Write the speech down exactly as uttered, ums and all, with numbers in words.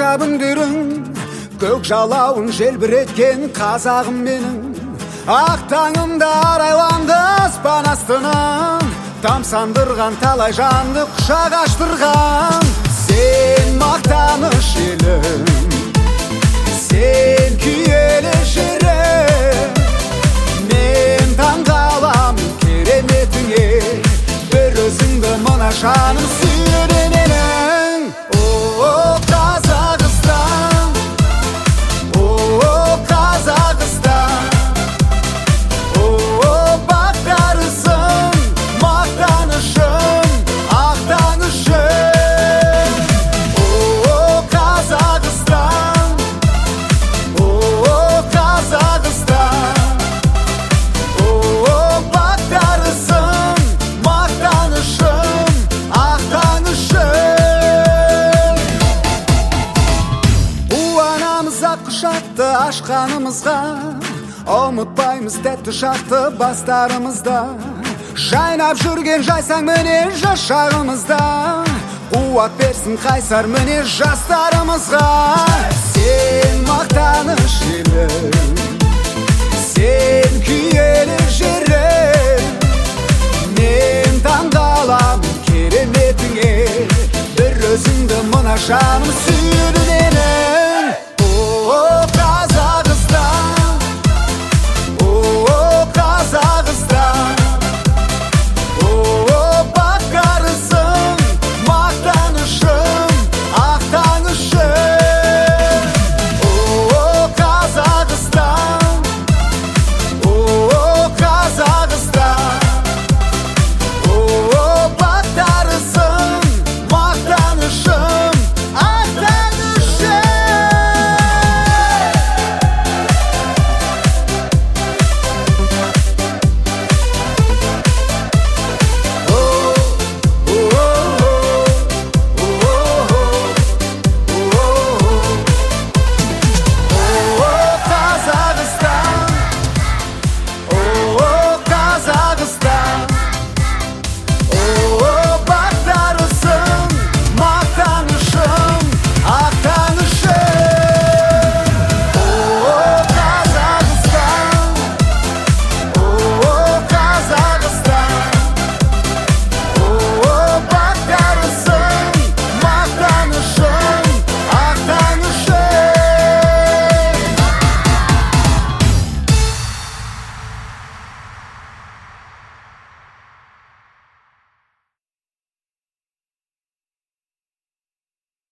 күндерің, көк жалауын желбіреткен қазағым менің. Ақ таңымда арайланды аспан астынан, тамсандырған талай жанды құшақ аштырған. Сен мақтаныш елім, сен киелі жерім, мен таңғаламын кереметіңе, бір өзіңді мына жаным сүйеді менің. О, Қазақстан, о, Қазақстан, о, бақтарысың, мақтанышым, ақ таңышым. О, Қазақстан, о, Қазақстан, о, бақтарысың, мақтанышым, ақ таңышым. Қуанамыз ақ құшақты ашқанымызға, ұмытпаймыз тәтті шақты бастарымызда. Жайнап жүрген жайсаң міне жас шағымызда, қуат берсін қайсар міне жастарымызға.